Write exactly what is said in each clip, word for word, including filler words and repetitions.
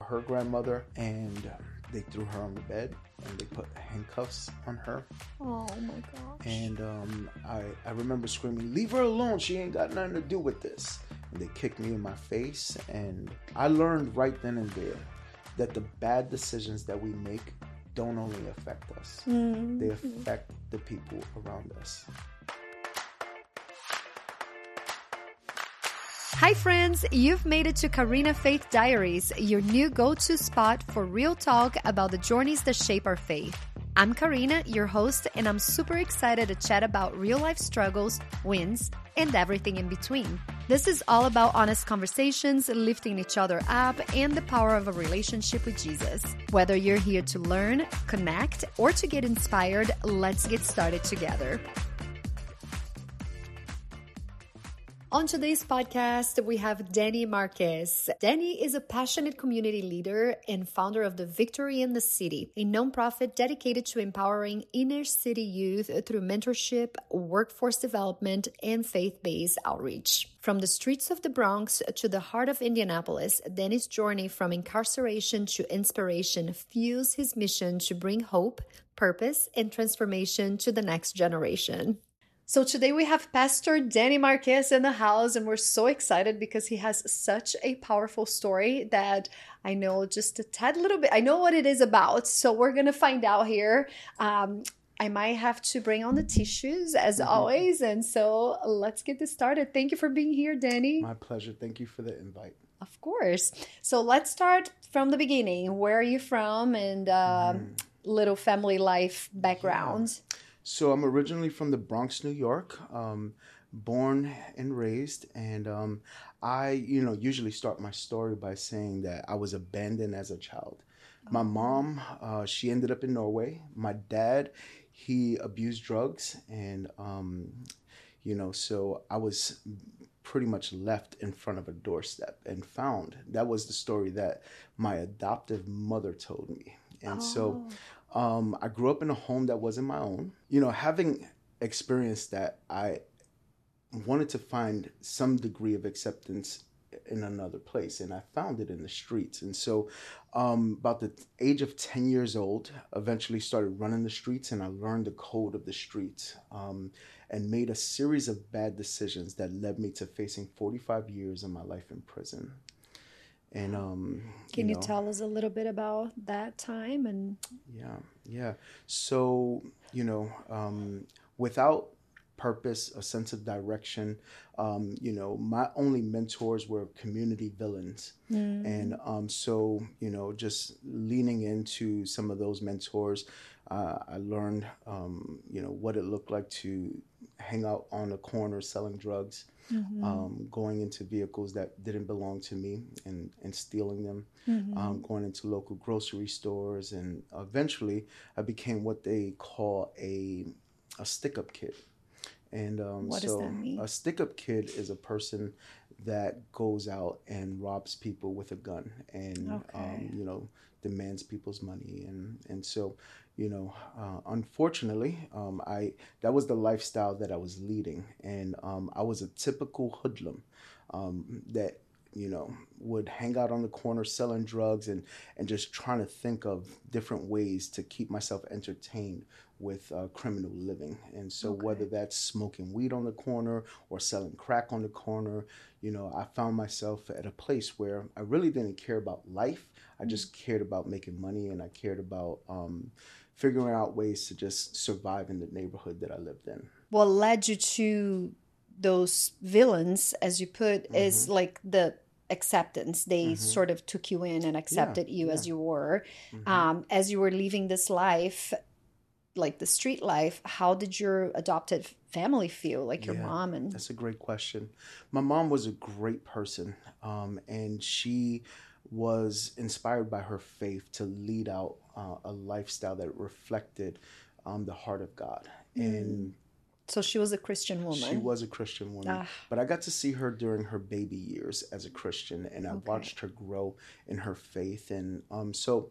her grandmother, and they threw her on the bed and they put handcuffs on her. Oh my gosh. And um, I, I remember screaming, "Leave her alone. She ain't got nothing to do with this." And they kicked me in my face. And I learned right then and there that the bad decisions that we make don't only affect us, mm-hmm. they affect the people around us. Hi friends, you've made it to Karina Faith Diaries, your new go-to spot for real talk about the journeys that shape our faith. I'm Karina, your host, and I'm super excited to chat about real-life struggles, wins, and everything in between. This is all about honest conversations, lifting each other up, and the power of a relationship with Jesus. Whether you're here to learn, connect, or to get inspired, let's get started together. On today's podcast, we have Danny Marquez. Danny is a passionate community leader and founder of the Victory in the City, a nonprofit dedicated to empowering inner city youth through mentorship, workforce development, and faith-based outreach. From the streets of the Bronx to the heart of Indianapolis, Danny's journey from incarceration to inspiration fuels his mission to bring hope, purpose, and transformation to the next generation. So today we have Pastor Danny Marquez in the house, and we're so excited because he has such a powerful story that I know just a tad little bit. I know what it is about, so we're going to find out here. Um, I might have to bring on the tissues as mm-hmm. always, and so let's get this started. Thank you for being here, Danny. My pleasure. Thank you for the invite. Of course. So let's start from the beginning. Where are you from, and uh, mm. little family life background? Yeah. So I'm originally from the Bronx, New York, um, born and raised. And um, I, you know, usually start my story by saying that I was abandoned as a child. Oh. My mom, uh, she ended up in Norway. My dad, he abused drugs. And, um, you know, so I was pretty much left in front of a doorstep and found. That was the story that my adoptive mother told me. And oh. so... Um, I grew up in a home that wasn't my own. You know, having experienced that, I wanted to find some degree of acceptance in another place, and I found it in the streets. And so um, about the age of ten years old, eventually started running the streets, and I learned the code of the streets um, and made a series of bad decisions that led me to facing forty-five years of my life in prison. And um, can you, you know, tell us a little bit about that time? And yeah, yeah. So, you know, um, without purpose, a sense of direction, um, you know, my only mentors were community villains. Mm. And um, so, you know, just leaning into some of those mentors, uh, I learned, um, you know, what it looked like to hang out on a corner selling drugs. Mm-hmm. Um, going into vehicles that didn't belong to me and, and stealing them, mm-hmm. um, going into local grocery stores, and eventually I became what they call a a stick-up kid. And um, what so does that mean? A stick-up kid is a person that goes out and robs people with a gun and okay. um, you know, demands people's money, and and so. You know, uh, unfortunately, um, I that was the lifestyle that I was leading, and um, I was a typical hoodlum um, that you know would hang out on the corner selling drugs and and just trying to think of different ways to keep myself entertained with uh, criminal living. And so okay. whether that's smoking weed on the corner or selling crack on the corner, you know, I found myself at a place where I really didn't care about life. I just mm-hmm. cared about making money, and I cared about um, figuring out ways to just survive in the neighborhood that I lived in. What led you to those villains, as you put, mm-hmm. is like the acceptance. They mm-hmm. sort of took you in and accepted yeah, you yeah. as you were. Mm-hmm. Um, as you were leaving this life, like the street life, how did your adopted family feel, like your yeah, mom? And that's a great question. My mom was a great person, um, and she was inspired by her faith to lead out uh, a lifestyle that reflected um, the heart of God. Mm. And so she was a Christian woman. She was a Christian woman. Ah. But I got to see her during her baby years as a Christian, and I okay. watched her grow in her faith. And um, so,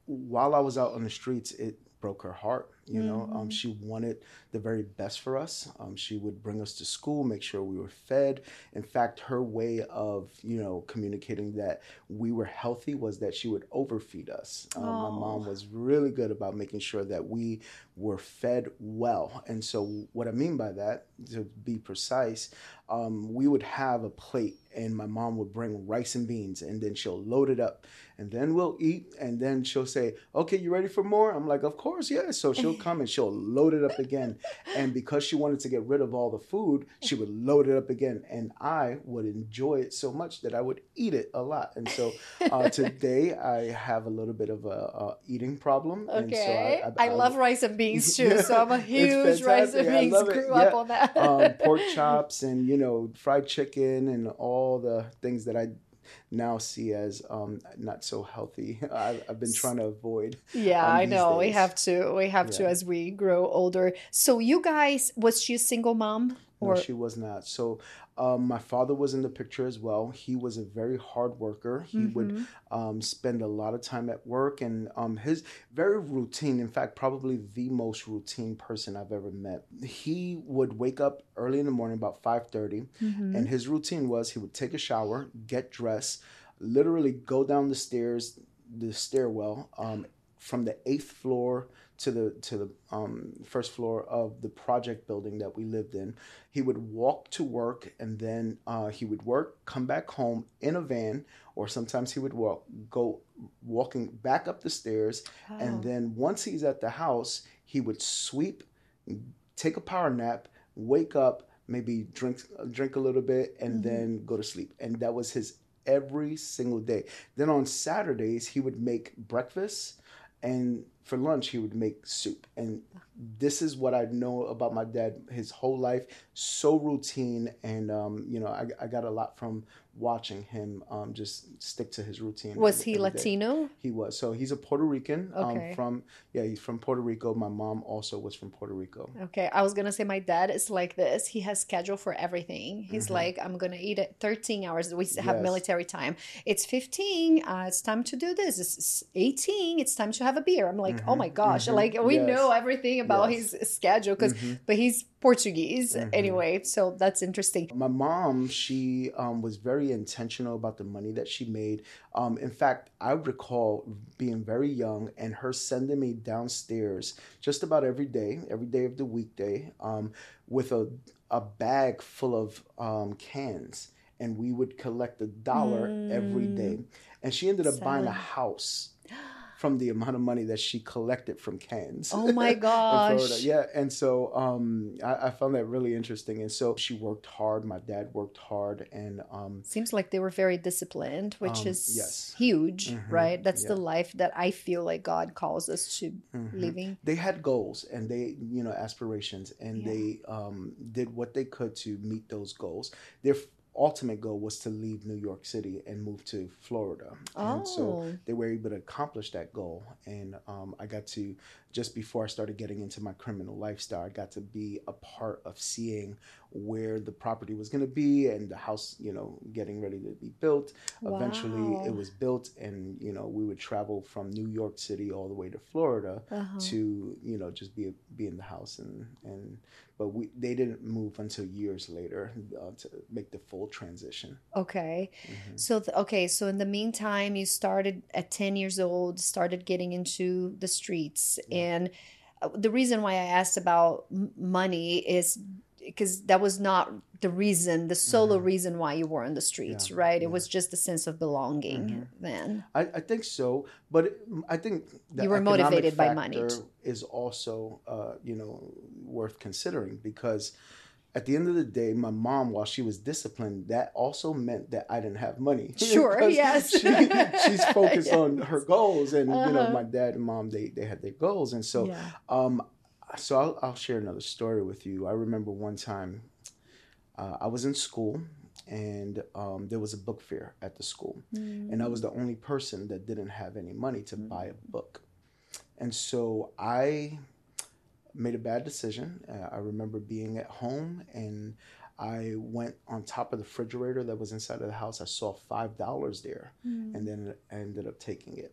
while I was out on the streets, it broke her heart. You know, Mm-hmm. um, she wanted the very best for us. Um, she would bring us to school, make sure we were fed. In fact, her way of, you know, communicating that we were healthy was that she would overfeed us. Um, my Oh. mom was really good about making sure that we were fed well. And so, what I mean by that, to be precise, um, we would have a plate, and my mom would bring rice and beans, and then she'll load it up, and then we'll eat, and then she'll say, "Okay, you ready for more?" I'm like, "Of course, yeah." So she'll come and she'll load it up again, and because she wanted to get rid of all the food, she would load it up again, and I would enjoy it so much that I would eat it a lot. And so uh, today I have a little bit of a, a eating problem, and so Okay. I, I, I I love rice and beans too, yeah, so I'm a it's huge rice and fantastic. I beans, love it. grew Yeah. up on that. Um, pork chops and, you know, fried chicken and all the things that I now see as um, not so healthy. I've, I've been trying to avoid Yeah, um, I these know. We days. have to. We have to Yeah. as we grow older. So you guys, was she a single mom No, or she was not. So, um, my father was in the picture as well. He was a very hard worker. He would mm-hmm. um, spend a lot of time at work, and um, his very routine, in fact, probably the most routine person I've ever met. He would wake up early in the morning, about five thirty, Mm-hmm. and his routine was he would take a shower, get dressed, literally go down the stairs, the stairwell, um, from the eighth floor to the to the um, first floor of the project building that we lived in. He would walk to work, and then uh, he would work, come back home in a van, or sometimes he would walk, go walking back up the stairs, and Wow. then once he's at the house, he would sweep, take a power nap, wake up, maybe drink drink a little bit, and Mm-hmm. then go to sleep. And that was his every single day. Then on Saturdays, he would make breakfast, and for lunch he would make soup. And this is what I know about my dad his whole life. So routine, and um, you know, I, I got a lot from watching him um, just stick to his routine Was every, he every day. Latino? He was. So he's a Puerto Rican. Um, Okay. from yeah, he's from Puerto Rico. My mom also was from Puerto Rico. Okay, I was gonna say my dad is like this. He has schedule for everything. He's Mm-hmm. like, I'm gonna eat at thirteen hours. We have Yes. military time. It's fifteen. Uh, it's time to do this. It's eighteen. It's time to have a beer. I'm like, oh Mm-hmm. my gosh! Mm-hmm. Like we Yes. know everything about Yes. his schedule because, Mm-hmm. but he's Portuguese Mm-hmm. anyway. So that's interesting. My mom, she um, was very intentional about the money that she made. Um, in fact, I recall being very young and her sending me downstairs just about every day, every day of the weekday, um, with a a bag full of um, cans, and we would collect a dollar every day. And she ended up buying a Selling. house from the amount of money that she collected from cans Oh my in Florida. gosh. Yeah, and so um, I, I found that really interesting. And so she worked hard. My dad worked hard, and um, Seems like they were very disciplined, which Um, is yes. huge, Mhm. right? That's Yeah. the life that I feel like God calls us to Mhm. living. They had goals and they, you know, aspirations, and Yeah. they um, did what they could to meet those goals. Their f- ultimate goal was to leave New York City and move to Florida. And so Oh. they were able to accomplish that goal. And um, I got to, just before I started getting into my criminal lifestyle, I got to be a part of seeing where the property was going to be and the house, you know, getting ready to be built. Eventually Wow. it was built, and, you know, we would travel from New York City all the way to Florida Uh-huh. to, you know, just be be in the house. And, and but we they didn't move until years later uh, to make the full transition. Okay. Mhm. So, th- okay. So, in the meantime, you started at ten years old, started getting into the streets. And uh, the reason why I asked about m- money is because that was not the reason, the solo Mhm. reason why you were in the streets, Yeah, right? It yeah. was just a sense of belonging Mhm. then. I, I think so, but it, I think the You were economic motivated by money factor too. is also, uh, you know, worth considering, because at the end of the day, my mom, while she was disciplined, that also meant that I didn't have money. Sure, Because yes. she, she's focused on her Yes. goals, and you know, Uh-huh. my dad and mom, they they had their goals, and so, Yeah. um, so I'll I'll share another story with you. I remember one time, uh, I was in school, and um, there was a book fair at the school, and I was the only person that didn't have any money to buy a book, and so I made a bad decision. Uh, I remember being at home, and I went on top of the refrigerator that was inside of the house. I saw five dollars there, and then I ended up taking it.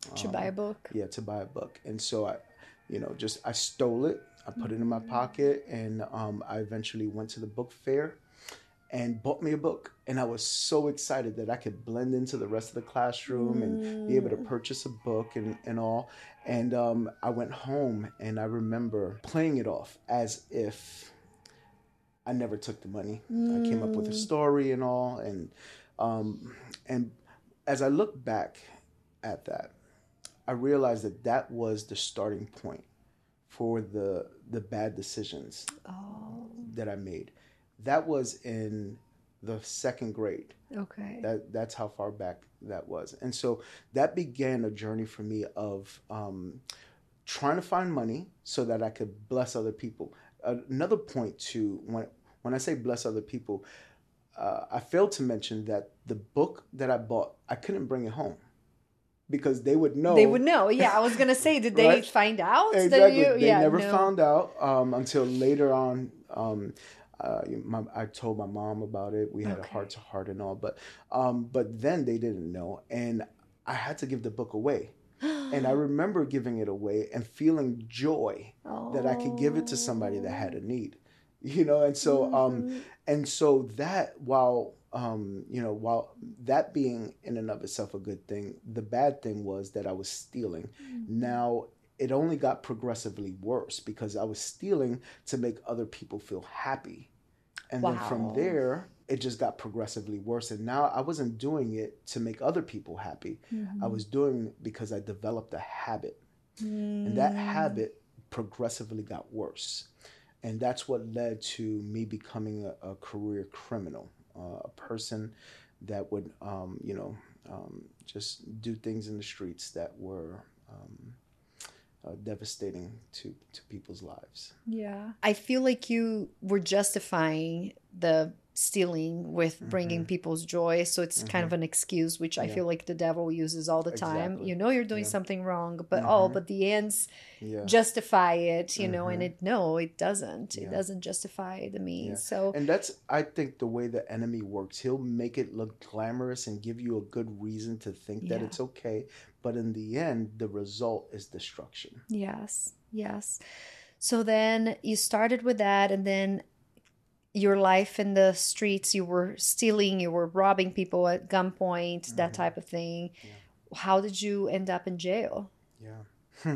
To buy a book. Yeah, to buy a book. And so I, you know, just I stole it. I put it in my pocket, and um, I eventually went to the book fair and bought me a book. And I was so excited that I could blend into the rest of the classroom and be able to purchase a book and, and all. And um, I went home, and I remember playing it off as if I never took the money. I came up with a story and all. And, um, and as I look back at that, I realized that that was the starting point for the the bad decisions Oh, that I made. That was in the second grade. okay. That that's how far back that was. And so that began a journey for me of um, trying to find money so that I could bless other people. Another point too, when when I say bless other people, uh, I failed to mention that the book that I bought, I couldn't bring it home because they would know. They would know. Yeah, I was gonna say, did they Right? find out that Exactly. you? They Yeah, never no. found out um, until later on. Um, uh, my, I told my mom about it. We had Okay. a heart to heart and all, but um, but then they didn't know, and I had to give the book away. And I remember giving it away and feeling joy that I could give it to somebody that had a need, you know. And so, um, and so that while um, you know, while that being in and of itself a good thing, the bad thing was that I was stealing. Now it only got progressively worse because I was stealing to make other people feel happy. And then from Wow. there, it just got progressively worse. And now I wasn't doing it to make other people happy. I was doing it because I developed a habit. And that habit progressively got worse. And that's what led to me becoming a, a career criminal, uh, a person that would, um, you know, um, just do things in the streets that were um, uh, devastating to, to people's lives. Yeah. I feel like you were justifying the stealing with bringing people's joy. So it's kind of an excuse, which I Yeah. feel like the devil uses all the time. Exactly. You know you're doing Yeah. something wrong, but oh, but the ends Yeah. justify it, you know, and it no, it doesn't. It Yeah. doesn't justify the means. Yeah. So And that's, I think, the way the enemy works. He'll make it look glamorous and give you a good reason to think that Yeah. it's okay. But in the end, the result is destruction. yes, yes. So then you started with that, and then your life in the streets, you were stealing, you were robbing people at gunpoint, that type of thing. How did you end up in jail? Yeah. Hmm.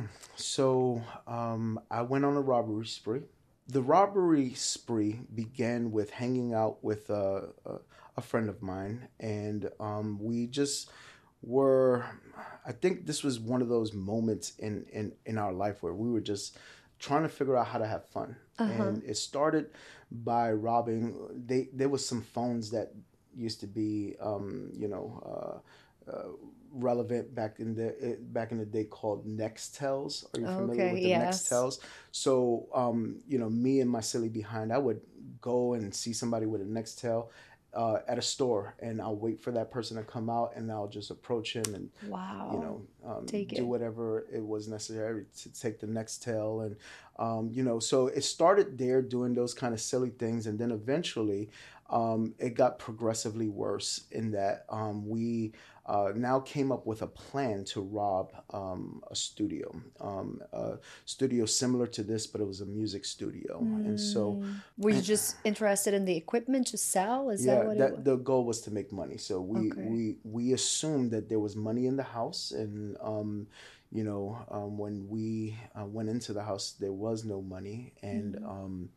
So um, I went on a robbery spree. The robbery spree began with hanging out with a, a, a friend of mine, and um, we just were. I think this was one of those moments in, in, in our life where we were just trying to figure out how to have fun. And it started by robbing. They there was some phones that used to be, um, you know. Uh, uh, relevant back in the back in the day called Nextels. Are you familiar Okay, with the yes. Nextels? So, um, you know, me and my silly behind, I would go and see somebody with a Nextel uh, at a store, and I'll wait for that person to come out, and I'll just approach him and Wow. you know um, Take do it. whatever it was necessary to take the Nextel, and um, you know, so it started there doing those kind of silly things, and then eventually um, it got progressively worse in that um, we uh, now came up with a plan to rob um, a studio, um, a studio similar to this, but it was a music studio. And so, Were you just interested in the equipment to sell? Is that yeah, what it that was? the goal was to make money. So we Okay. we we assumed that there was money in the house, and um, you know, um, when we uh, went into the house, there was no money, and Mm-hmm. um,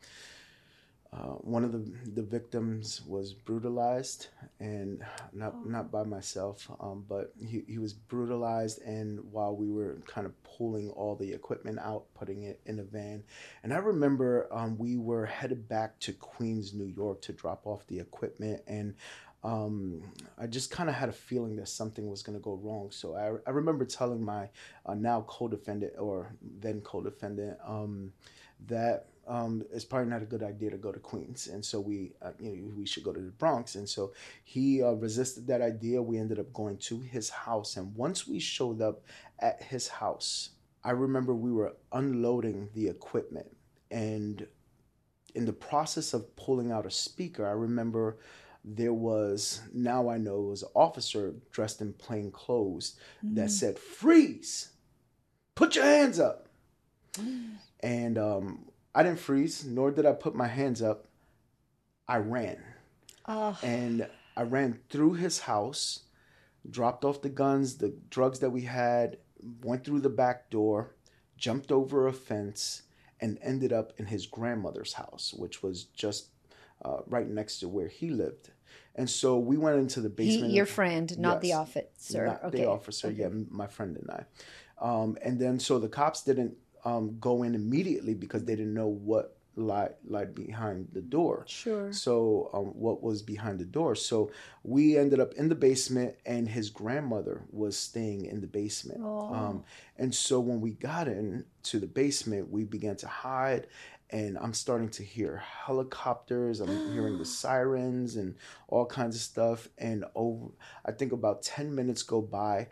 uh, one of the the victims was brutalized, and not Oh. not by myself, um, but he, he was brutalized, and while we were kind of pulling all the equipment out, putting it in a van, and I remember um, we were headed back to Queens, New York, to drop off the equipment, and um, I just kind of had a feeling that something was going to go wrong. So I, I remember telling my uh, now co-defendant, or then co-defendant, um, that um, it's probably not a good idea to go to Queens, and so we, uh, you know, we should go to the Bronx. And so he uh, resisted that idea. We ended up going to his house, and once we showed up at his house, I remember we were unloading the equipment, and in the process of pulling out a speaker, I remember there was, now I know it was an officer dressed in plain clothes mm. that said, "Freeze! Put your hands up." Mm. And um, I didn't freeze, nor did I put my hands up. I ran. Oh. And I ran through his house, dropped off the guns, the drugs that we had, went through the back door, jumped over a fence, and ended up in his grandmother's house, which was just uh, right next to where he lived. And so we went into the basement. He, your friend, not yes, the officer. Not okay. the officer, okay. yeah, my friend and I. Um, and then so the cops didn't um, go in immediately because they didn't know what lied, lied behind the door. Sure. So um, what was behind the door. So we ended up in the basement, and his grandmother was staying in the basement. Oh. Um, and so when we got into the basement, we began to hide. And I'm starting to hear helicopters. I'm hearing the sirens and all kinds of stuff. And over, I think about ten minutes go by.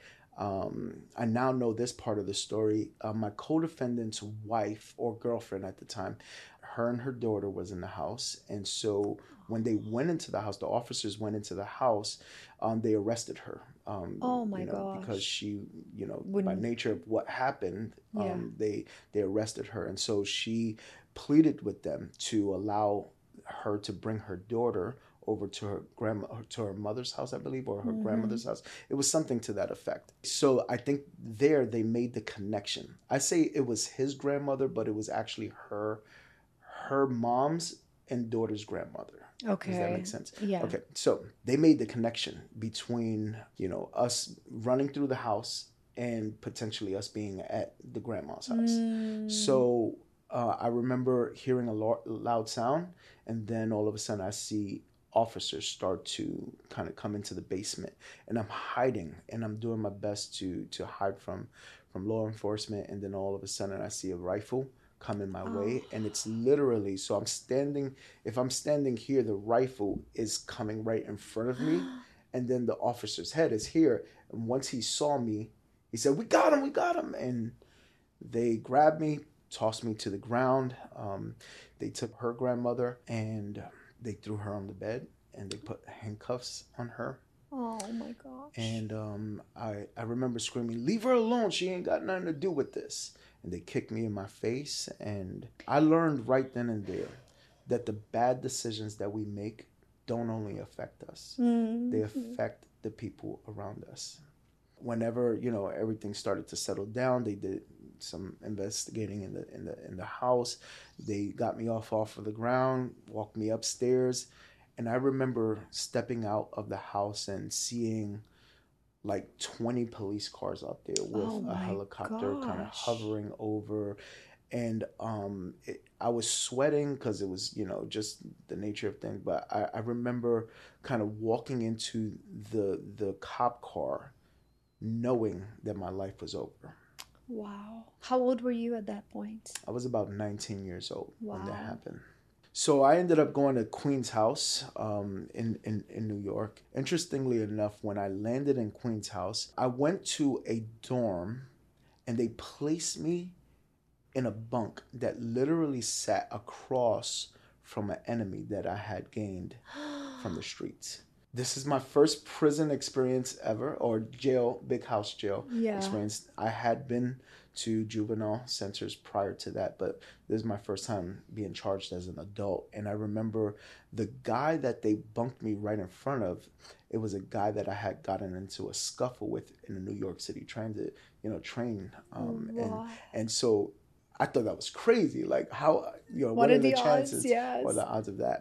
Um, I now know this part of the story. Uh, my co-defendant's wife or girlfriend at the time, her and her daughter was in the house. And so when they went into the house, the officers went into the house, um, they arrested her. Um, oh my you know, gosh. Because she, you know, Wouldn't... by nature of what happened, um, yeah. they, they arrested her. And so she pleaded with them to allow her to bring her daughter over to her grandma, to her mother's house, I believe, or her mm-hmm. grandmother's house. It was something to that effect. So I think there they made the connection. I say it was his grandmother, but it was actually her, her mom's and daughter's grandmother. Okay. Does that make sense? Yeah. Okay. So they made the connection between, you know, us running through the house and potentially us being at the grandma's house. Mm. So uh, I remember hearing a lo- loud sound, and then all of a sudden I see officers start to kind of come into the basement, and I'm hiding, and I'm doing my best to to hide from from law enforcement. And then all of a sudden I see a rifle coming my oh. way, and it's literally, so I'm standing, if I'm standing here, the rifle is coming right in front of me, and then the officer's head is here. And once he saw me, he said, "We got him, we got him." And they grabbed me, tossed me to the ground. Um, they took her grandmother and they threw her on the bed, and they put handcuffs on her. Oh my gosh. And um, I, I remember screaming, "Leave her alone. She ain't got nothing to do with this." And they kicked me in my face. And I learned right then and there that the bad decisions that we make don't only affect us. Mm-hmm. They affect the people around us. Whenever, you know, everything started to settle down, they did some investigating in the in the in the house. They got me off off of the ground, walked me upstairs, and I remember stepping out of the house and seeing like twenty police cars out there with oh a helicopter kind of hovering over. And um, it, I was sweating because it was, you know, just the nature of things. But I, I remember kind of walking into the the cop car, knowing that my life was over. Wow. How old were you at that point? I was about nineteen years old wow. when that happened. So I ended up going to Queen's House um, in, in, in New York. Interestingly enough, when I landed in Queen's House, I went to a dorm, and they placed me in a bunk that literally sat across from an enemy that I had gained from the streets. This is my first prison experience ever, or jail, big house jail yeah. experience. I had been to juvenile centers prior to that, but this is my first time being charged as an adult. And I remember the guy that they bunked me right in front of, it was a guy that I had gotten into a scuffle with in the New York City transit, you know, train. Um, wow. and, and so I thought that was crazy. Like, how, you know, what, what are, are the, the chances? Odds? Yes. What are the odds of that?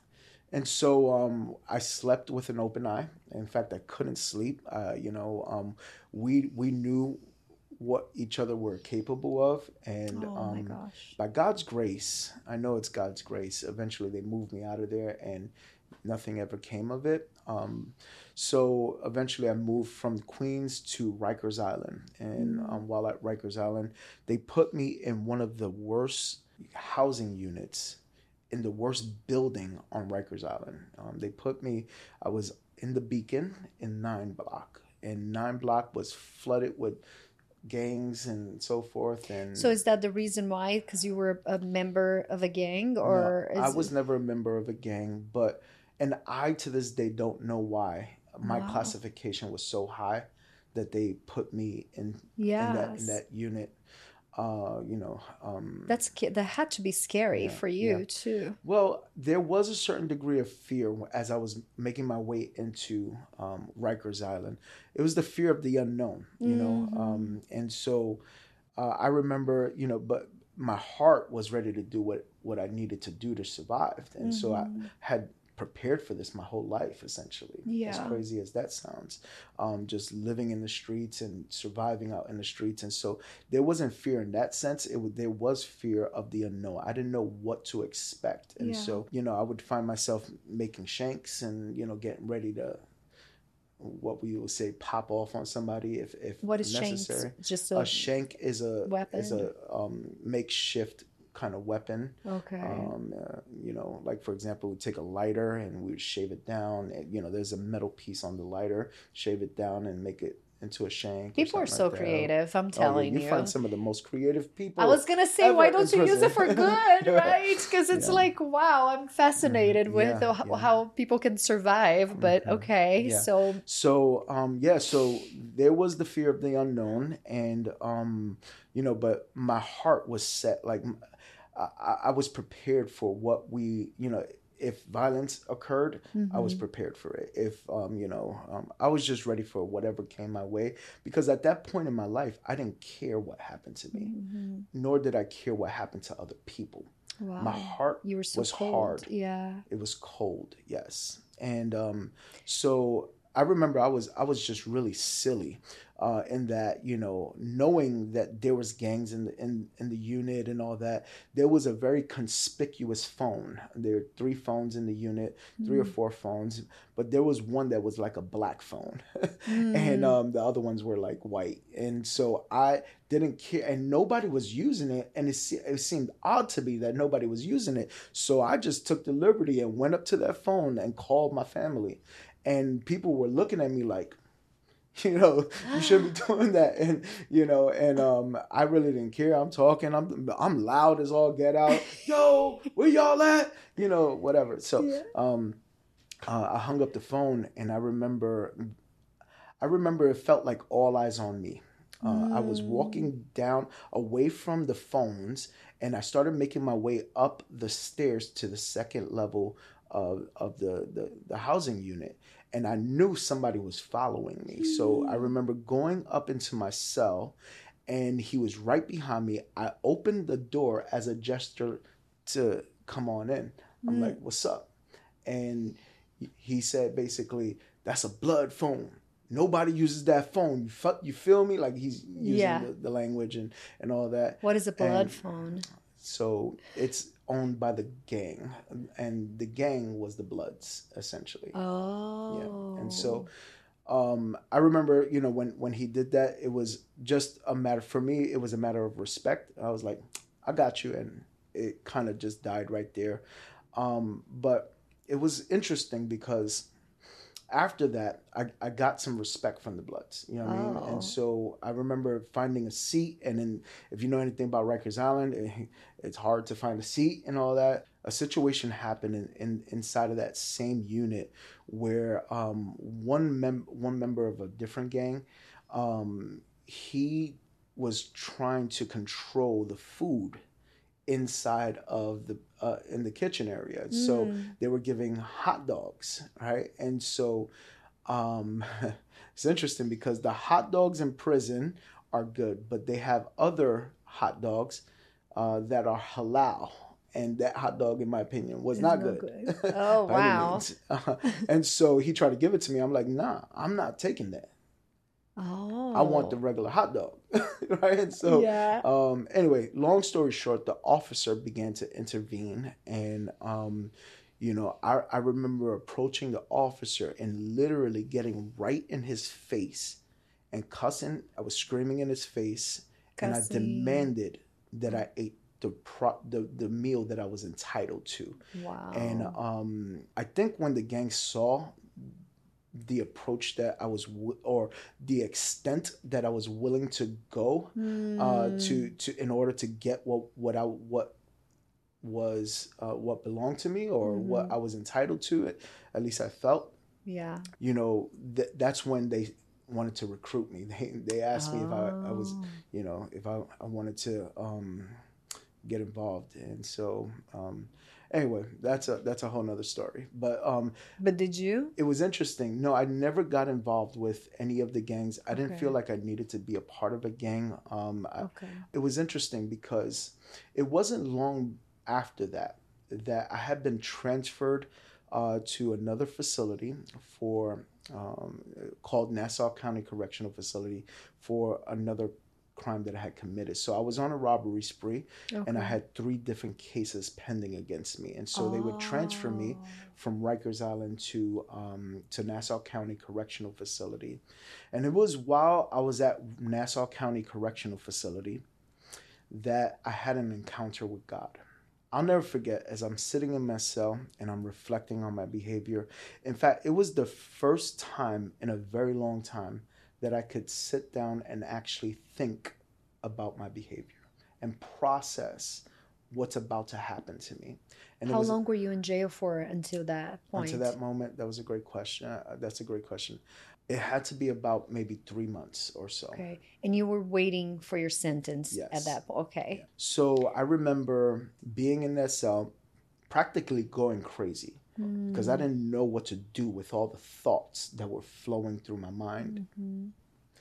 And so um, I slept with an open eye. In fact, I couldn't sleep. Uh, you know, um, we we knew what each other were capable of. And oh um, my gosh. by God's grace, I know it's God's grace, eventually they moved me out of there, and nothing ever came of it. Um, so eventually I moved from Queens to Rikers Island. And mm. um, while at Rikers Island, they put me in one of the worst housing units in the worst building on Rikers Island. Um, they put me, I was in the Beacon in nine block, and nine block was flooded with gangs and so forth. And so is that the reason why? Because you were a member of a gang, or no, is I was it... never a member of a gang, but and I to this day don't know why my Wow. classification was so high that they put me in in that in Yes. that unit. Uh, you know, um, That's sca- that had to be scary yeah, for yeah. you too. Well, there was a certain degree of fear as I was making my way into um, Rikers Island. It was the fear of the unknown, you know, Mm-hmm. um, and so uh, I remember, you know, but my heart was ready to do what what I needed to do to survive, and so I Mm-hmm. had prepared for this my whole life, essentially. As Yeah. crazy as that sounds, um, just living in the streets and surviving out in the streets, and so there wasn't fear in that sense. It wa- there was fear of the unknown. I didn't know what to expect, and Yeah. so you know I would find myself making shanks and you know getting ready to what we would say pop off on somebody if if What is shanks? necessary. Just A a shank is a is weapon? a um, makeshift kind of weapon. Okay. Um, uh, you know, like for example, we take a lighter and we would shave it down. And, you know, there's a metal piece on the lighter, shave it down and make it into a shank or People are something so like that. creative, I'm Oh yeah, telling you find you. some of the most creative I people was gonna say, why ever in don't you use prison. it for good, right? Because it's Yeah. like, wow, I'm Hmm. fascinated with Yeah. how, Yeah. how people can survive. But Hmm. okay, Yeah. so So, um, yeah, so there was the fear of the unknown, and um, you know, but my heart was set. Like, I, I was prepared for what we, you know, if violence occurred, I was hmm prepared for it. If, um, you know, um, I was just ready for whatever came my way, because at that point in my life, I didn't care what happened to me, hmm nor did I care what happened to other people. My wow, heart you were so was cold. hard. Yeah. It was cold, yes. And um, so I remember I was I was just really silly, uh, in that you know knowing that there was gangs in the in, in the unit and all that. There was a very conspicuous phone. There were three phones in the unit, three or Mm. four phones, but there was one that was like a black phone, and Mm. um, the other ones were like white. And so I didn't care, and nobody was using it, and it, se- it seemed odd to me that nobody was using it. So I just took the liberty and went up to that phone and called my family, and people were looking at me like, you know, you shouldn't be doing that, and you know, and um, I really didn't care. I'm talking, I'm I'm loud as all get out. Yo, where y'all at? You know, whatever. So Yeah. um, uh, I hung up the phone, and I remember I remember it felt like all eyes on me. Uh, I was Mm. walking down away from the phones, and I started making my way up the stairs to the second level of, of the, the, the housing unit. And I knew somebody was following me. So I Mm. remember going up into my cell, and he was right behind me. I opened the door as a gesture to come on in. I'm like, Mm. "What's up?" And he said basically, "That's a blood phone. Nobody uses that phone. You fu- you feel me?" Like he's using Yeah. the, the language and and all that. What is a blood And phone? so it's owned by the gang, and the gang was the Bloods essentially. Yeah. And so Oh. um, I remember, you know, when when he did that, it was just a matter for me. It was a matter of respect. I was like, "I got you," and it kind of just died right there. Um, but it was interesting because after that, I, I got some respect from the Bloods. You know what I mean? And Oh. so I remember finding a seat. And then, if you know anything about Rikers Island, it, it's hard to find a seat and all that. A situation happened in, in inside of that same unit where um, one mem- one member of a different gang, um, he was trying to control the food inside of the uh, in the kitchen area. So Mm. they were giving hot dogs, right? And so um, it's interesting because the hot dogs in prison are good, but they have other hot dogs uh, that are halal. And that hot dog, in my opinion, was It's not no good good. Oh, by any wow. means. Uh, and so he tried to give it to me. I'm like, nah, I'm not taking that. I want the Oh. regular hot dog, right? And so, Yeah. um, anyway, long story short, the officer began to intervene, and um, you know, I I remember approaching the officer and literally getting right in his face and cussing. I was screaming in his face, and I Cussing. demanded that I ate the pro the, the meal that I was entitled to. And Wow. um, I think when the gang saw the approach that I was, w- or the extent that I was willing to go, uh, to Hmm. to in order to get what what I what was uh, what belonged to me or Mm-hmm. what I was entitled to. At least I felt. Yeah. You know, th- that's when they wanted to recruit me. They they asked me if I, I was, Oh. you know, if I, I wanted to um, get involved. And so um, anyway, that's a that's a whole nother story. But um, But did you? it was interesting. No, I never got involved with any of the gangs. I didn't Okay. feel like I needed to be a part of a gang. Um, I, Okay. it was interesting because it wasn't long after that that I had been transferred uh, to another facility for um, called Nassau County Correctional Facility for another crime that I had committed. So I was on a robbery spree, and I Okay. had three different cases pending against me. And so they would transfer me Oh. from Rikers Island to um, to Nassau County Correctional Facility. And it was while I was at Nassau County Correctional Facility that I had an encounter with God. I'll never forget as I'm sitting in my cell and I'm reflecting on my behavior. In fact, it was the first time in a very long time that I could sit down and actually think about my behavior and process what's about to happen to me. And it How was long were you in jail for until that point? until that moment. That was a great question. Uh, that's a great question. It had to be about maybe three months or so. Okay. And you were waiting for your sentence Yes. at that point. Okay. So I remember being in that cell, practically going crazy because I didn't know what to do with all the thoughts that were flowing through my mind. Mm-hmm.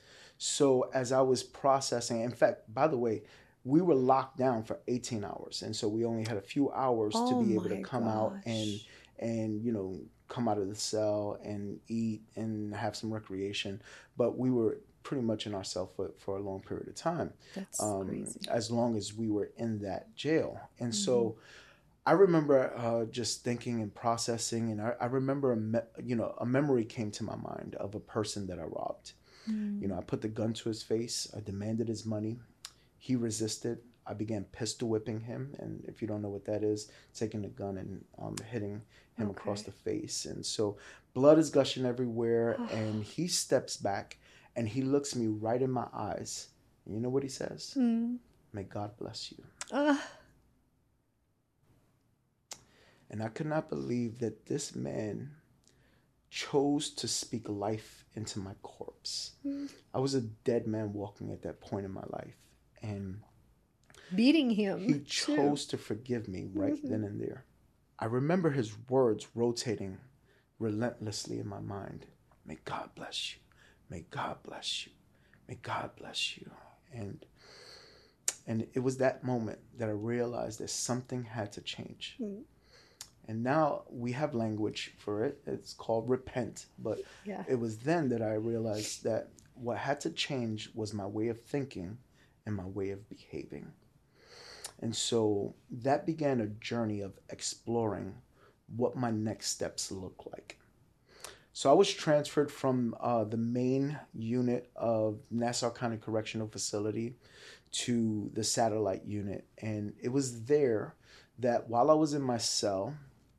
So as I was processing, in fact, by the way, we were locked down for eighteen hours, and so we only had a few hours Oh to be able my to come out and gosh. and you know come out of the cell and eat and have some recreation. But we were pretty much in our cell for, for a long period of time, That's um, crazy. as long as we were in that jail. And Mm-hmm. so I remember uh, just thinking and processing, and I, I remember a me- you know a memory came to my mind of a person that I robbed. Mm. You know, I put the gun to his face. I demanded his money. He resisted. I began pistol whipping him, and if you don't know what that is, taking the gun and um, hitting him across Okay. the face. And so blood is gushing everywhere, and he steps back and he looks me right in my eyes. And you know what he says? Mm. May God bless you. Ah. And I could not believe that this man chose to speak life into my corpse. Mm. I was a dead man walking at that point in my life. And Beating him. he too. chose to forgive me right Mhm. then and there. I remember his words rotating relentlessly in my mind. May God bless you. May God bless you. May God bless you. And and it was that moment that I realized that something had to change. Mm. And now we have language for it. It's called repent. But Yeah. it was then that I realized that what had to change was my way of thinking and my way of behaving. And so that began a journey of exploring what my next steps look like. So I was transferred from uh, the main unit of Nassau County Correctional Facility to the satellite unit. And it was there that while I was in my cell,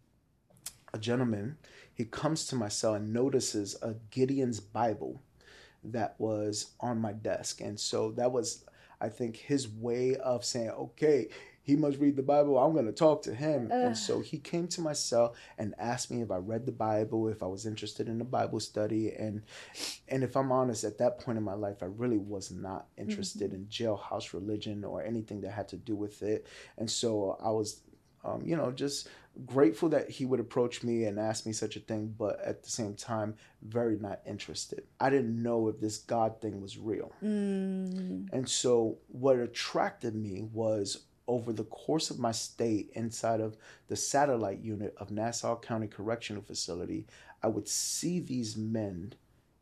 a gentleman, he comes to my cell and notices a Gideon's Bible that was on my desk. And so that was, I think, his way of saying, okay, he must read the Bible. I'm going to talk to him. Ugh. And so he came to my cell and asked me if I read the Bible, if I was interested in a Bible study. And and if I'm honest, at that point in my life, I really was not interested in jailhouse religion or anything that had to do with it. And so I was, um, you know, just grateful that he would approach me and ask me such a thing, but at the same time, very not interested. I didn't know if this God thing was real. Mm. And so what attracted me was over the course of my stay inside of the satellite unit of Nassau County Correctional Facility, I would see these men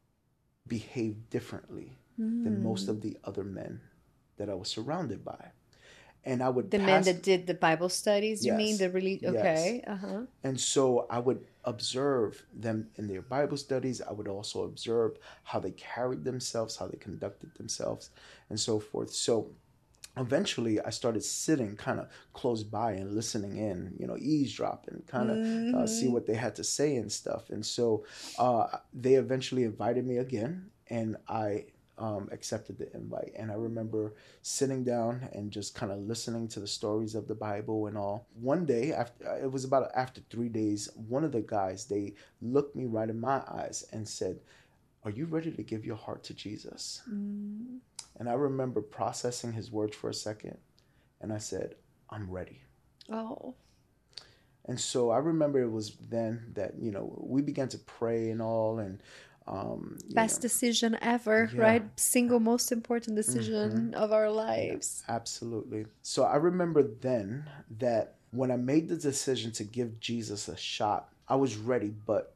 behave differently Mm. than most of the other men that I was surrounded by. And I would The pass, men that did the Bible studies, you Yes. mean? The really, Yes. okay. Uh-huh. And so I would observe them in their Bible studies. I would also observe how they carried themselves, how they conducted themselves, and so forth. So eventually I started sitting kind of close by and listening in, you know, eavesdropping, kind of uh, see what they had to say and stuff. And so uh, they eventually invited me again, and I um, accepted the invite. And I remember sitting down and just kind of listening to the stories of the Bible and all. One day, after it was about after three days, one of the guys, they looked me right in my eyes and said, "Are you ready to give your heart to Jesus?" Mm. And I remember processing his words for a second. And I said, "I'm ready." Oh. And so I remember it was then that, you know, we began to pray and all. And um, best know, decision ever, yeah. Right? Single most important decision mm-hmm. of our lives. Yeah, absolutely. So I remember then that when I made the decision to give Jesus a shot, I was ready, but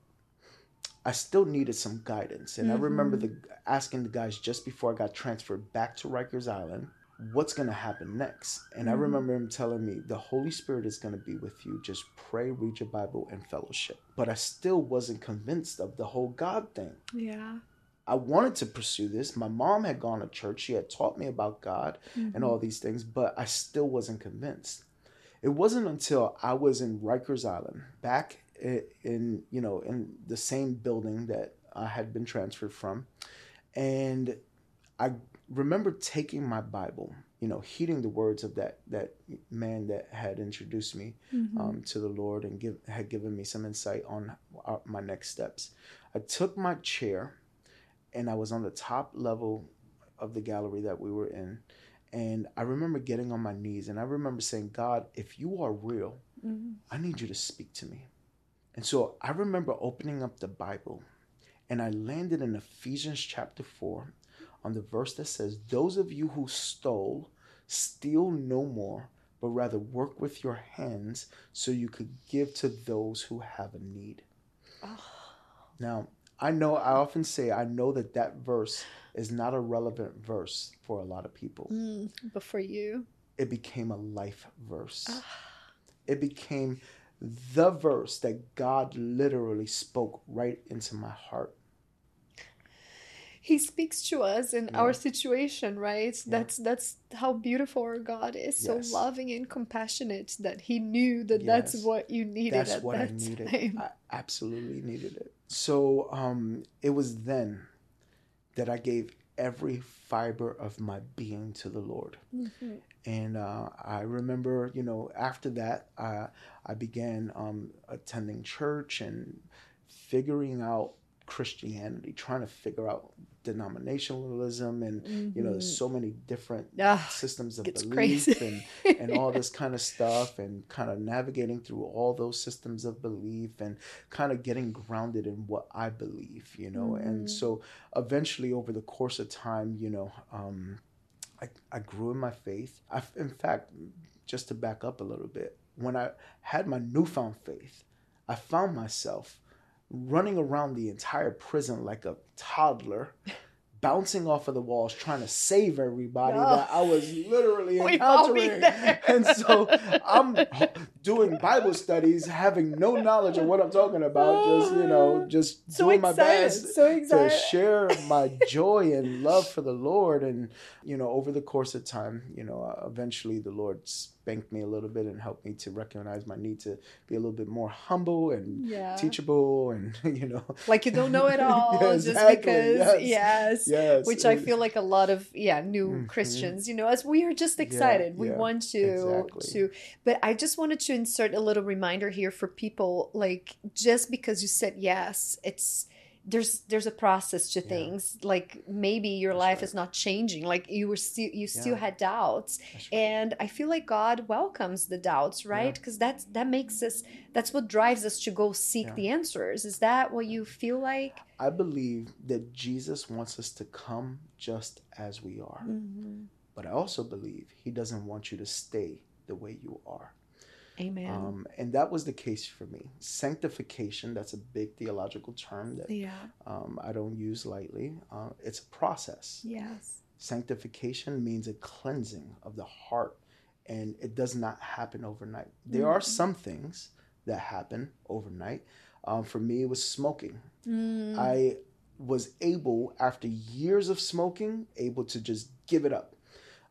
I still needed some guidance. And mm-hmm. I remember the asking the guys just before I got transferred back to Rikers Island, what's going to happen next? And mm-hmm. I remember him telling me, the Holy Spirit is going to be with you. Just pray, read your Bible, and fellowship. But I still wasn't convinced of the whole God thing. Yeah. I wanted to pursue this. My mom had gone to church. She had taught me about God mm-hmm. and all these things, but I still wasn't convinced. It wasn't until I was in Rikers Island, back in, in you know, in the same building that I had been transferred from, and I remember taking my Bible, you know, heeding the words of that that man that had introduced me mm-hmm. um, to the Lord and give, had given me some insight on our, my next steps. I took my chair, and I was on the top level of the gallery that we were in. And I remember getting on my knees, and I remember saying, "God, if you are real, mm-hmm. I need you to speak to me." And so I remember opening up the Bible, and I landed in Ephesians chapter four on the verse that says, "Those of you who stole, steal no more, but rather work with your hands so you could give to those who have a need." Oh. Now, I know, I often say, I know that that verse is not a relevant verse for a lot of people. Mm, but for you? It became a life verse. Ah. It became the verse that God literally spoke right into my heart. He speaks to us in yeah. our situation, right? Yeah. That's that's how beautiful our God is. So yes. loving and compassionate that he knew that yes. that's what you needed that's at what that I needed. time. I absolutely needed it. So um, it was then that I gave every fiber of my being to the Lord. Mm-hmm. And uh, I remember, you know, after that, uh, I began um, attending church and figuring out Christianity, trying to figure out denominationalism and, mm-hmm. you know, there's so many different ah, systems of belief and, and all this kind of stuff, and kind of navigating through all those systems of belief and kind of getting grounded in what I believe, you know. Mm-hmm. And so eventually over the course of time, you know, um, I, I grew in my faith. I, in fact, just to back up a little bit, when I had my newfound faith, I found myself running around the entire prison like a toddler, bouncing off of the walls, trying to save everybody oh. that I was literally encountering. And so I'm doing Bible studies, having no knowledge of what I'm talking about, just, you know, just so doing excited. my best so excited. to share my joy and love for the Lord. And, you know, over the course of time, you know, eventually the Lord spanked me a little bit and helped me to recognize my need to be a little bit more humble and yeah. teachable and, you know. Like you don't know it all yeah, exactly. just because, yes. yes. Yes. Which I feel like a lot of, yeah, new mm-hmm. Christians, you know, as we are just excited. Yeah, we yeah, want to, exactly. to, but I just wanted to insert a little reminder here for people, like, just because you said yes, it's, there's there's a process to things. Yeah. Like maybe your That's life right. is not changing. Like you were still you still yeah. had doubts, right. and I feel like God welcomes the doubts, right? Because yeah. that's that makes us. That's what drives us to go seek yeah. the answers. Is that what you feel like? I believe that Jesus wants us to come just as we are, mm-hmm. but I also believe He doesn't want you to stay the way you are. Amen. Um, and that was the case for me. Sanctification, that's a big theological term that yeah. um, I don't use lightly. Uh, it's a process. Yes. Sanctification means a cleansing of the heart, and it does not happen overnight. There mm. are some things that happen overnight. Um, for me, it was smoking. Mm. I was able, after years of smoking, able to just give it up.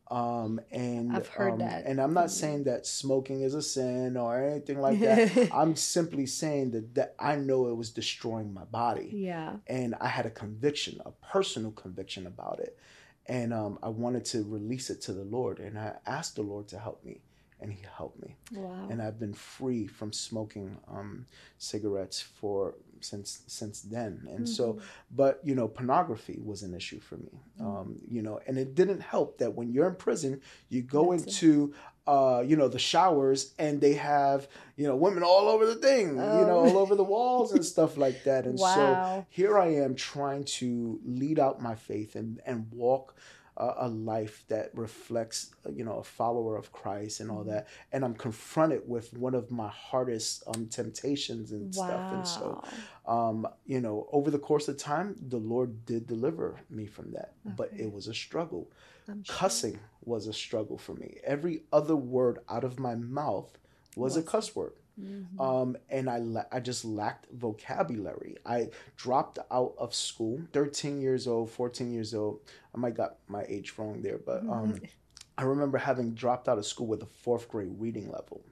Um, and I've heard um, that. and I'm not saying that smoking is a sin or anything like that. I'm simply saying that, that I know it was destroying my body. Yeah. And I had a conviction, a personal conviction about it. And um, I wanted to release it to the Lord. And I asked the Lord to help me. And he helped me. Wow. And I've been free from smoking um, cigarettes for since since then. And mm-hmm. so, but you know, pornography was an issue for me. Mm-hmm. Um, you know, and it didn't help that when you're in prison, you go That's into uh, you know, the showers and they have, you know, women all over the thing, oh. you know, all over the walls and stuff like that. And wow. so here I am trying to lead out my faith and, and walk a life that reflects, you know, a follower of Christ and all that. And I'm confronted with one of my hardest um, temptations and wow. stuff. And so, um, you know, over the course of time, the Lord did deliver me from that. Okay. But it was a struggle. I'm Cussing sure. was a struggle for me. Every other word out of my mouth was What's a cuss word. Mm-hmm. Um, and I la- I just lacked vocabulary. I dropped out of school, thirteen years old, fourteen years old. I might got my age wrong there, but um, I remember having dropped out of school with a fourth grade reading level.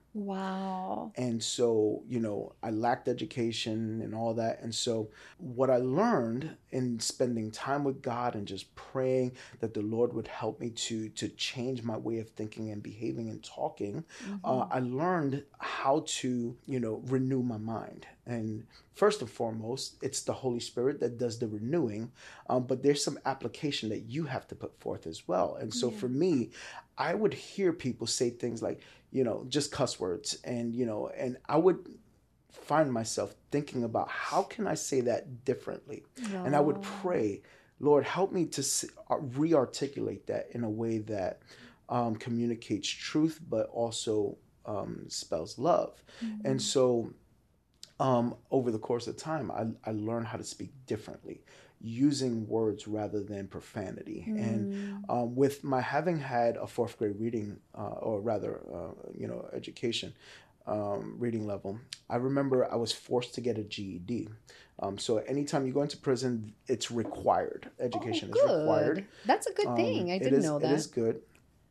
Wow. And so, you know, I lacked education and all that. And so what I learned in spending time with God and just praying that the Lord would help me to, to change my way of thinking and behaving and talking, mm-hmm. uh, I learned how to, you know, renew my mind. And first and foremost, it's the Holy Spirit that does the renewing, um, but there's some application that you have to put forth as well. And so yeah. for me, I would hear people say things like, you know, just cuss words. And, you know, and I would find myself thinking about how can I say that differently? Oh. And I would pray, Lord, help me to re-articulate that in a way that um, communicates truth, but also um, spells love. Mm-hmm. And so um, over the course of time, I, I learned how to speak differently, using words rather than profanity. Mm. And um, with my having had a fourth grade reading, uh, or rather, uh, you know, education, um, reading level, I remember I was forced to get a G E D. Um, so anytime you go into prison, it's required. Education oh, is required. That's a good thing. Um, I didn't is, know that. It is good.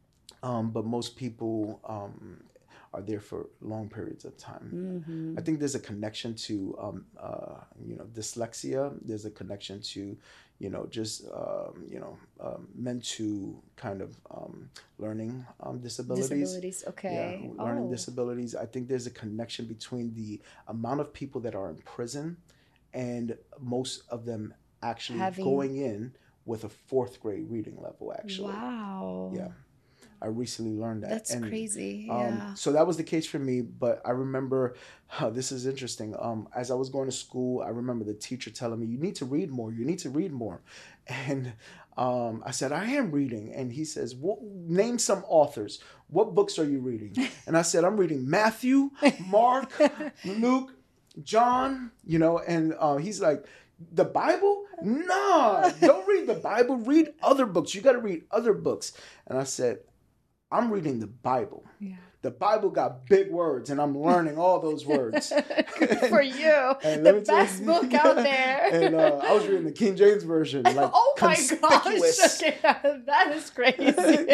Um, but most people um, are there for long periods of time. Mm-hmm. I think there's a connection to, um, uh, you know, dyslexia. There's a connection to, you know, just, um, you know, um, meant to kind of um, learning um, disabilities. Disabilities, okay. Yeah, learning oh. disabilities. I think there's a connection between the amount of people that are in prison and most of them actually Having... going in with a fourth grade reading level, actually. Wow. Yeah. I recently learned that. That's and, crazy. Yeah. Um, so that was the case for me. But I remember, oh, this is interesting. Um, as I was going to school, I remember the teacher telling me, you need to read more. You need to read more. And um, I said, I am reading. And he says, well, name some authors. What books are you reading? And I said, I'm reading Matthew, Mark, Luke, John, you know, and uh, he's like, the Bible? Nah, don't read the Bible. Read other books. You got to read other books. And I said, I'm reading the Bible. Yeah. The Bible got big words, and I'm learning all those words. Good for you. And the best you, book yeah. out there. And uh, I was reading the King James Version. Like, oh my gosh. Okay, that is crazy.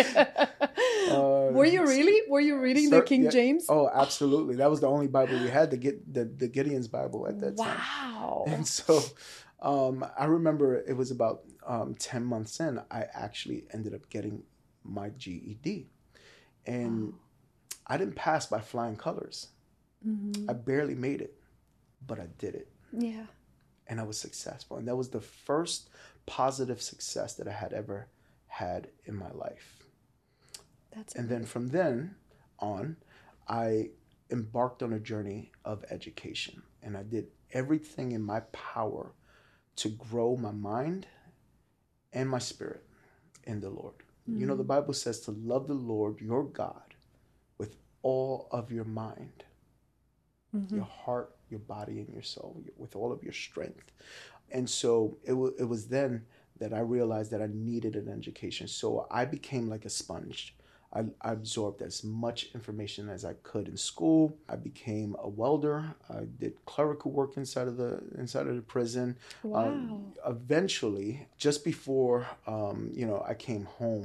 uh, Were you really? Were you reading sir, the King yeah. James? Oh, absolutely. That was the only Bible we had, to get the, the Gideon's Bible at that wow. time. Wow. And so um, I remember it was about um, ten months in, I actually ended up getting my G E D. And wow. I didn't pass by flying colors. Mm-hmm. I barely made it, but I did it. Yeah. And I was successful. And that was the first positive success that I had ever had in my life. That's and amazing. Then from then on, I embarked on a journey of education. And I did everything in my power to grow my mind and my spirit in the Lord. Mm-hmm. You know, the Bible says to love the Lord, your God, with all of your mind, mm-hmm. your heart, your body, and your soul, with all of your strength. And so it, w- it was then that I realized that I needed an education. So I became like a sponge. I, I absorbed as much information as I could in school. I became a welder. I did clerical work inside of the inside of the prison. Wow. Um, eventually, just before um, you know, I came home,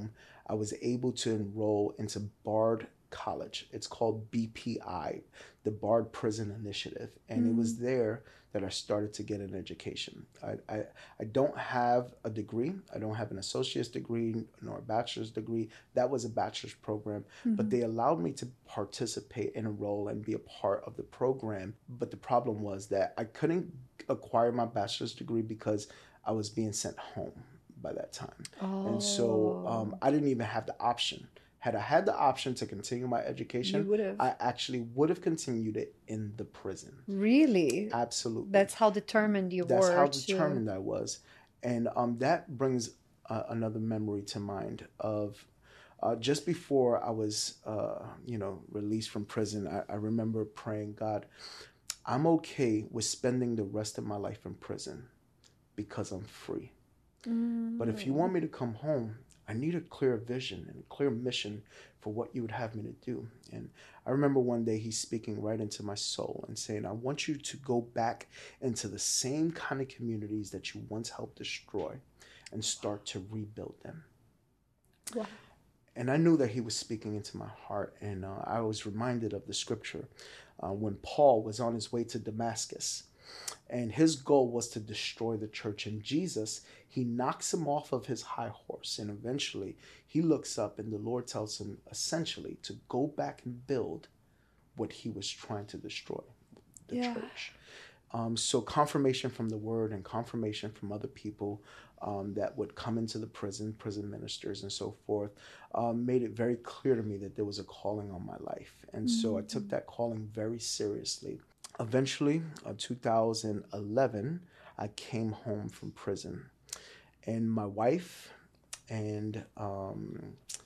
I was able to enroll into Bard College. It's called B P I, the Bard Prison Initiative. And mm. it was there that I started to get an education. I, I, I don't have a degree. I don't have an associate's degree nor a bachelor's degree. That was a bachelor's program, mm-hmm. but they allowed me to participate and enroll and be a part of the program. But the problem was that I couldn't acquire my bachelor's degree because I was being sent home by that time. Oh. And so um, I didn't even have the option. Had I had the option to continue my education, I actually would have continued it in the prison. Really? Absolutely. That's how determined you That's were. That's how determined to... I was. And um, that brings uh, another memory to mind of uh, just before I was, uh, you know, released from prison, I, I remember praying, God, I'm okay with spending the rest of my life in prison because I'm free. Mm. But if you want me to come home, I need a clear vision and a clear mission for what you would have me to do. And I remember one day he's speaking right into my soul and saying, I want you to go back into the same kind of communities that you once helped destroy and start to rebuild them. Wow. And I knew that he was speaking into my heart. And uh, I was reminded of the scripture uh, when Paul was on his way to Damascus. And his goal was to destroy the church. And Jesus, he knocks him off of his high horse. And eventually he looks up and the Lord tells him essentially to go back and build what he was trying to destroy, the yeah. church. Um, so confirmation from the word and confirmation from other people um, that would come into the prison, prison ministers and so forth, um, made it very clear to me that there was a calling on my life. And mm-hmm. so I took that calling very seriously. Eventually, in two thousand eleven, I came home from prison. And my wife and um,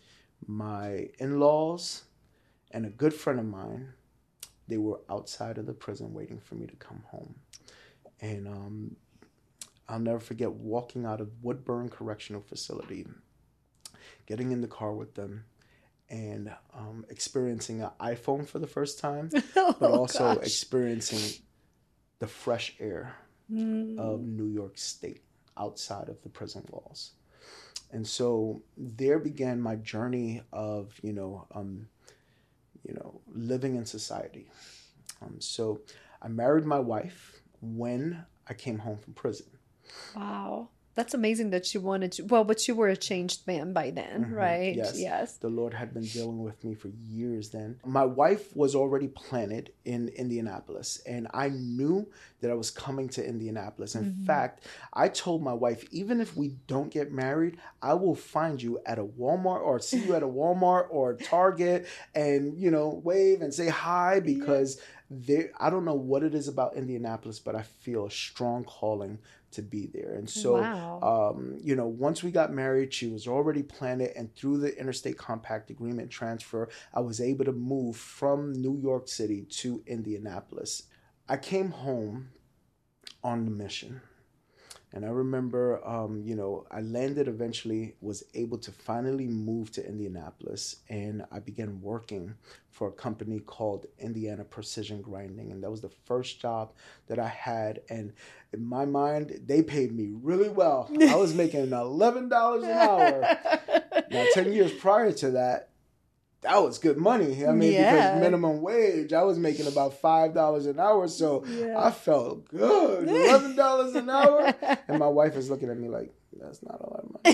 my in-laws and a good friend of mine, they were outside of the prison waiting for me to come home. And um, I'll never forget walking out of Woodburn Correctional Facility, getting in the car with them, and um, experiencing an iPhone for the first time, oh, but also gosh. experiencing the fresh air mm. of New York State outside of the prison walls. And so there began my journey of, you know, um, you know, living in society. Um, so I married my wife when I came home from prison. Wow. That's amazing that you wanted to, well, but you were a changed man by then, mm-hmm. right? Yes. yes. The Lord had been dealing with me for years then. My wife was already planted in Indianapolis, and I knew that I was coming to Indianapolis. In mm-hmm. fact, I told my wife, even if we don't get married, I will find you at a Walmart or see you at a Walmart or Target and, you know, wave and say hi because yeah. there, I don't know what it is about Indianapolis, but I feel a strong calling to be there. And so, wow. um, you know, once we got married, she was already planted, and through the Interstate Compact Agreement transfer, I was able to move from New York City to Indianapolis. I came home on the mission. And I remember, um, you know, I landed eventually, was able to finally move to Indianapolis, and I began working for a company called Indiana Precision Grinding. And that was the first job that I had. And in my mind, they paid me really well. I was making eleven dollars an hour. Now, ten years prior to that, that was good money. I mean, yeah. because minimum wage, I was making about five dollars an hour. So yeah. I felt good. eleven dollars an hour. And my wife is looking at me like, that's not a lot of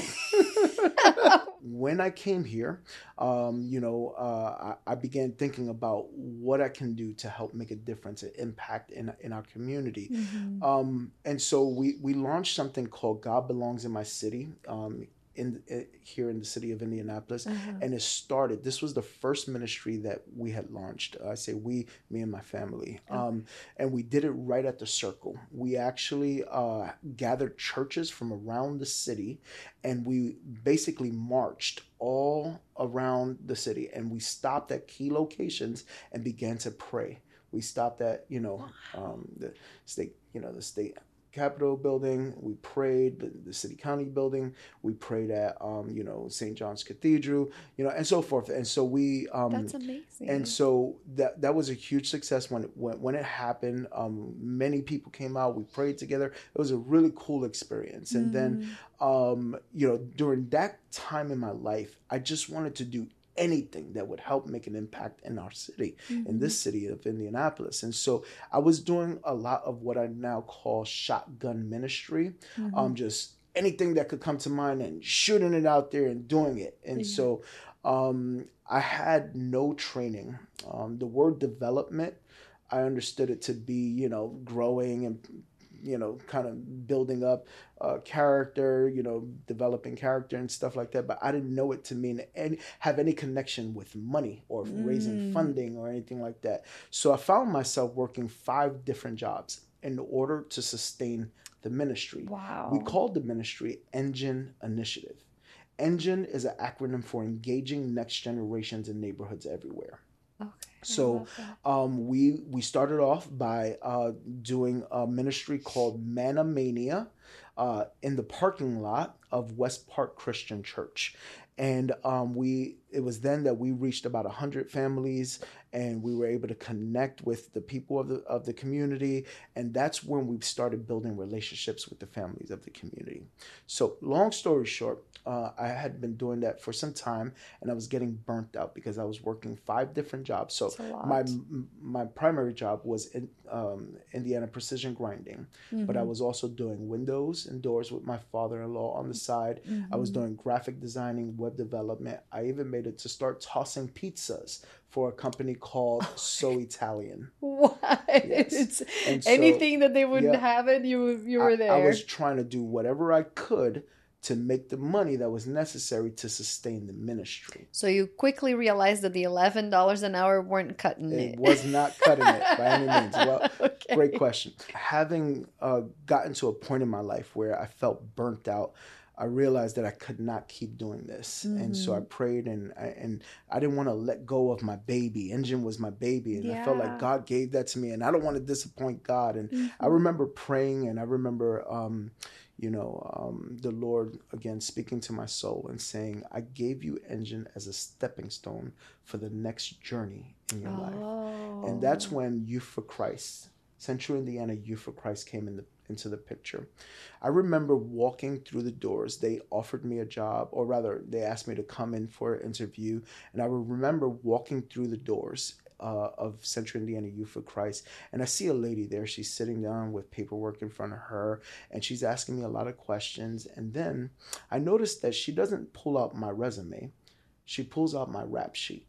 money. When I came here, um, you know, uh, I, I began thinking about what I can do to help make a difference, an impact in in our community. Mm-hmm. Um, and so we, we launched something called God Belongs in My City. Um, In, in here in the city of Indianapolis, uh-huh. and it started. This was the first ministry that we had launched. I say we, me and my family, okay. um, and we did it right at the Circle. We actually uh, gathered churches from around the city, and we basically marched all around the city, and we stopped at key locations and began to pray. We stopped at you know um, the state, you know the state. Capitol building. We prayed the, the city county building. We prayed at, um, you know, Saint John's Cathedral, you know, and so forth. And so we, um, That's amazing. and so that that was a huge success when it, when, when it happened. Um, many people came out. We prayed together. It was a really cool experience. And then, um, you know, during that time in my life, I just wanted to do anything that would help make an impact in our city, mm-hmm. in this city of Indianapolis. And so I was doing a lot of what I now call shotgun ministry, mm-hmm. um, just anything that could come to mind and shooting it out there and doing it. And yeah. so um, I had no training. Um, the word development, I understood it to be, you know, growing and you know, kind of building up uh, character, you know, developing character and stuff like that. But I didn't know it to mean any, have any connection with money or mm. raising funding or anything like that. So I found myself working five different jobs in order to sustain the ministry. Wow. We called the ministry Engine Initiative. Engine is an acronym for Engaging Next Generations in Neighborhoods Everywhere. Okay. So um, we we started off by uh, doing a ministry called Manna Mania uh, in the parking lot of West Park Christian Church. And um, we it was then that we reached about one hundred families, and we were able to connect with the people of the of the community. And that's when we started building relationships with the families of the community. So long story short, uh, I had been doing that for some time, and I was getting burnt out because I was working five different jobs. So my my primary job was in um, Indiana Precision Grinding, mm-hmm. but I was also doing windows and doors with my father-in-law on the side. Mm-hmm. I was doing graphic designing, web development. I even made it to start tossing pizzas for a company called oh. So Italian. What? Yes. It's so, anything that they wouldn't yeah, have it, you you were there. I, I was trying to do whatever I could to make the money that was necessary to sustain the ministry. So you quickly realized that the eleven dollars an hour weren't cutting it. It was not cutting it by any means. Well, okay. Great question. Having uh, gotten to a point in my life where I felt burnt out, I realized that I could not keep doing this. Mm-hmm. And so I prayed, and I, and I didn't want to let go of my baby. Engine was my baby. And yeah. I felt like God gave that to me, and I don't want to disappoint God. And mm-hmm. I remember praying, and I remember, um, you know, um, the Lord, again, speaking to my soul and saying, I gave you Engine as a stepping stone for the next journey in your oh. life. And that's when Youth for Christ, Central Indiana Youth for Christ came in the into the picture. I remember walking through the doors. They offered me a job, or rather, they asked me to come in for an interview. And I remember walking through the doors uh, of Central Indiana Youth for Christ, and I see a lady there. She's sitting down with paperwork in front of her, and she's asking me a lot of questions. And then I noticed that she doesn't pull out my resume. She pulls out my rap sheet.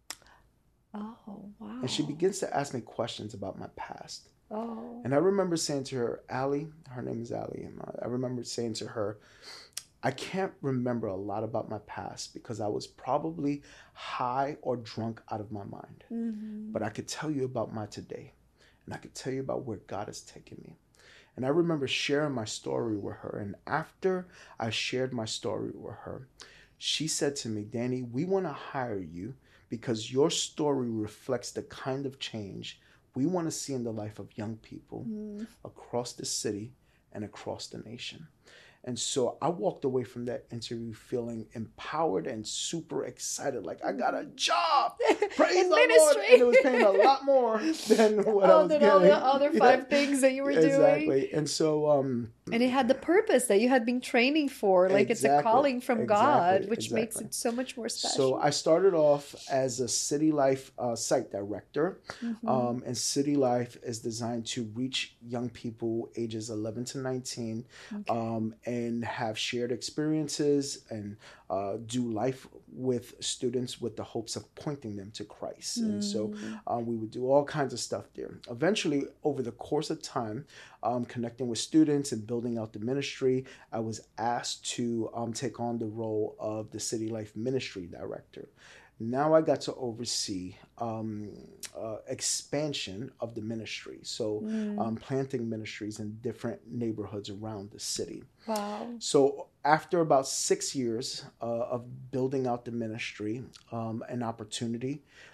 Oh, wow. And she begins to ask me questions about my past. Oh. And I remember saying to her, Allie, her name is Allie, and I remember saying to her, I can't remember a lot about my past because I was probably high or drunk out of my mind. Mm-hmm. But I could tell you about my today, and I could tell you about where God has taken me. And I remember sharing my story with her. And after I shared my story with her, she said to me, Danny, we want to hire you because your story reflects the kind of change we want to see in the life of young people mm. across the city and across the nation. And so I walked away from that interview feeling empowered and super excited. Like, I got a job. Praise the Lord. And it was paying a lot more than what oh, I was than getting. all the other five yeah. things that you were exactly. doing. Exactly. And so... Um, and it had the purpose that you had been training for. Like, exactly. It's a calling from exactly. God, which exactly. makes it so much more special. So I started off as a City Life uh, site director. Mm-hmm. Um, and City Life is designed to reach young people ages eleven to nineteen. Okay. Um, and have shared experiences and uh, do life with students with the hopes of pointing them to Christ. Mm. And so uh, we would do all kinds of stuff there. Eventually, over the course of time, um, connecting with students and building out the ministry, I was asked to um, take on the role of the City Life Ministry Director. Now I got to oversee um, uh, expansion of the ministry. So mm. um, planting ministries in different neighborhoods around the city. Wow. So after about six years uh, of building out the ministry, um, an opportunity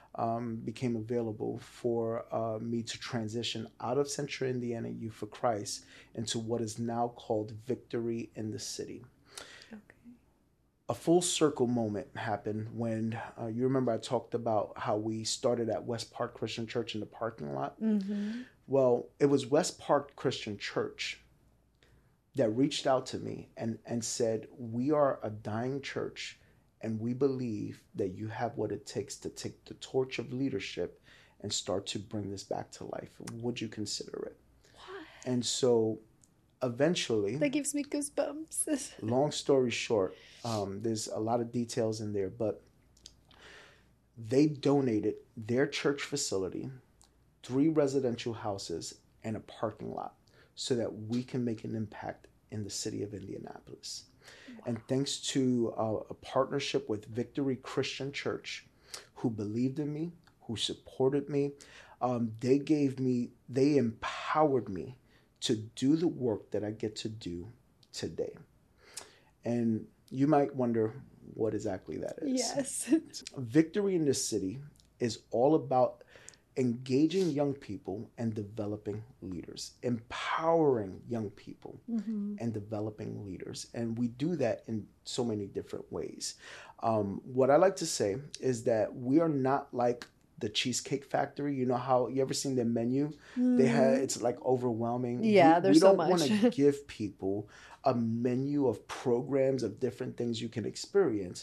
um, became available for uh, me to transition out of Central Indiana Youth for Christ into what is now called Victory in the City. Okay. A full circle moment happened when uh, you remember I talked about how we started at West Park Christian Church in the parking lot. Mm-hmm. Well, it was West Park Christian Church that reached out to me and, and said, we are a dying church and we believe that you have what it takes to take the torch of leadership and start to bring this back to life. Would you consider it? What? And so eventually, That gives me goosebumps. long story short, um, there's a lot of details in there, but they donated their church facility, three residential houses, and a parking lot so that we can make an impact in the city of Indianapolis. Wow. And thanks to uh, a partnership with Victory Christian Church, who believed in me, who supported me, um, they gave me, they empowered me to do the work that I get to do today. And you might wonder what exactly that is. Yes. Victory in the City is all about engaging young people and developing leaders, empowering young people mm-hmm. and developing leaders. And we do that in so many different ways. Um, what I like to say is that we are not like the Cheesecake Factory. You know how, you ever seen their menu? Mm. They have, it's like overwhelming. Yeah, we, there's we so don't much. want to give people a menu of programs of different things you can experience.